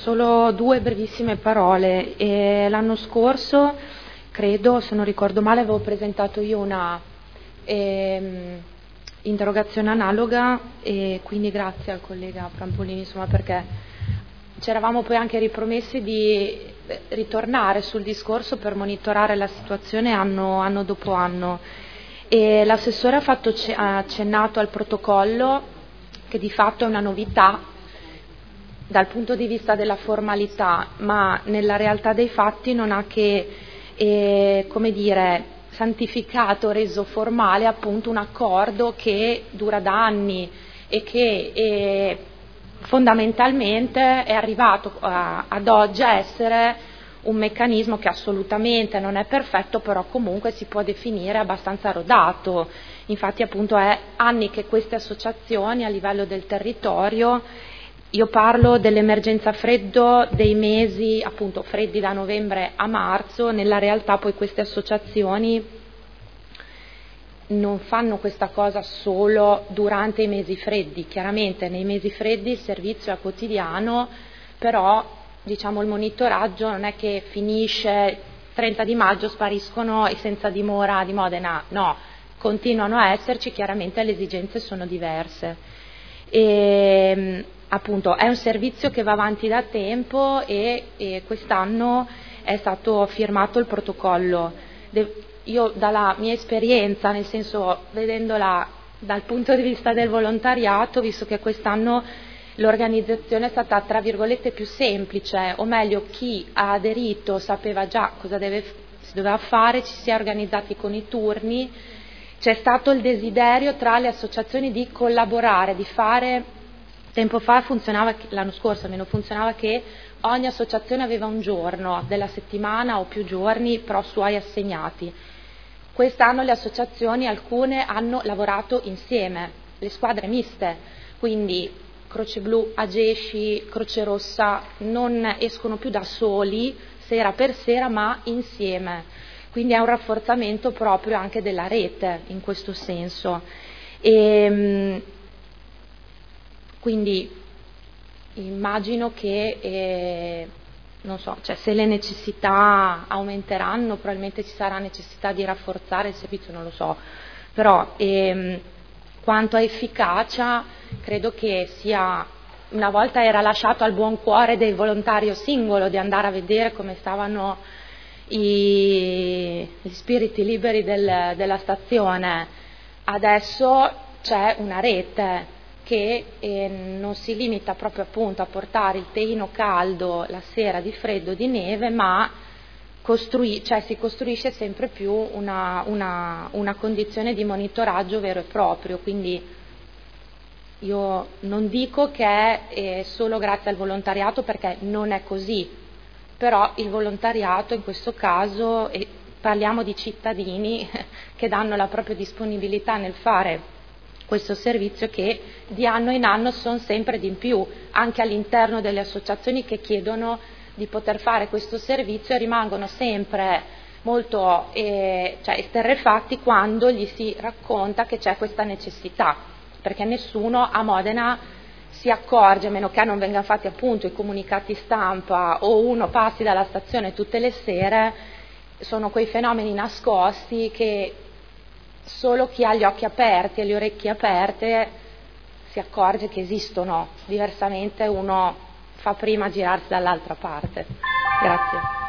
solo due brevissime parole. L'anno scorso, credo, se non ricordo male, avevo presentato io una interrogazione analoga, e quindi grazie al collega Prampolini, insomma, perché ci eravamo poi anche ripromessi di ritornare sul discorso per monitorare la situazione anno dopo anno. E l'assessore ha accennato al protocollo, che di fatto è una novità dal punto di vista della formalità, ma nella realtà dei fatti non ha che, santificato, reso formale appunto un accordo che dura da anni e che fondamentalmente è arrivato ad oggi a essere un meccanismo che assolutamente non è perfetto, però comunque si può definire abbastanza rodato. Infatti appunto è anni che queste associazioni a livello del territorio, io parlo dell'emergenza freddo dei mesi appunto freddi da novembre a marzo, nella realtà poi queste associazioni non fanno questa cosa solo durante i mesi freddi. Chiaramente nei mesi freddi il servizio è quotidiano, però diciamo il monitoraggio non è che finisce 30 di maggio, spariscono i senza dimora di Modena, no, continuano a esserci, chiaramente le esigenze sono diverse. E appunto è un servizio che va avanti da tempo e quest'anno è stato firmato il protocollo. Io dalla mia esperienza, nel senso vedendola dal punto di vista del volontariato, visto che quest'anno l'organizzazione è stata tra virgolette più semplice, o meglio chi ha aderito sapeva già cosa si doveva fare, ci si è organizzati con i turni, c'è stato il desiderio tra le associazioni di collaborare, di fare. Tempo fa l'anno scorso almeno funzionava che ogni associazione aveva un giorno della settimana o più giorni però suoi assegnati. Quest'anno le associazioni, alcune, hanno lavorato insieme, le squadre miste, quindi Croce Blu, Agesci, Croce Rossa non escono più da soli, sera per sera, ma insieme. Quindi è un rafforzamento proprio anche della rete in questo senso. Quindi immagino che, non so, cioè se le necessità aumenteranno, probabilmente ci sarà necessità di rafforzare il servizio, non lo so, però quanto a efficacia credo che sia, una volta era lasciato al buon cuore del volontario singolo di andare a vedere come stavano gli spiriti liberi della stazione, adesso c'è una rete che non si limita proprio appunto a portare il teino caldo la sera di freddo, di neve, ma si costruisce sempre più una condizione di monitoraggio vero e proprio. Quindi io non dico che è solo grazie al volontariato, perché non è così, però il volontariato in questo caso, e parliamo di cittadini che danno la propria disponibilità nel fare questo servizio, che di anno in anno sono sempre di più, anche all'interno delle associazioni che chiedono di poter fare questo servizio, e rimangono sempre molto esterrefatti quando gli si racconta che c'è questa necessità, perché nessuno a Modena si accorge, a meno che non vengano fatti appunto i comunicati stampa o uno passi dalla stazione tutte le sere. Sono quei fenomeni nascosti che solo chi ha gli occhi aperti e le orecchie aperte si accorge che esistono, diversamente uno fa prima a girarsi dall'altra parte. Grazie.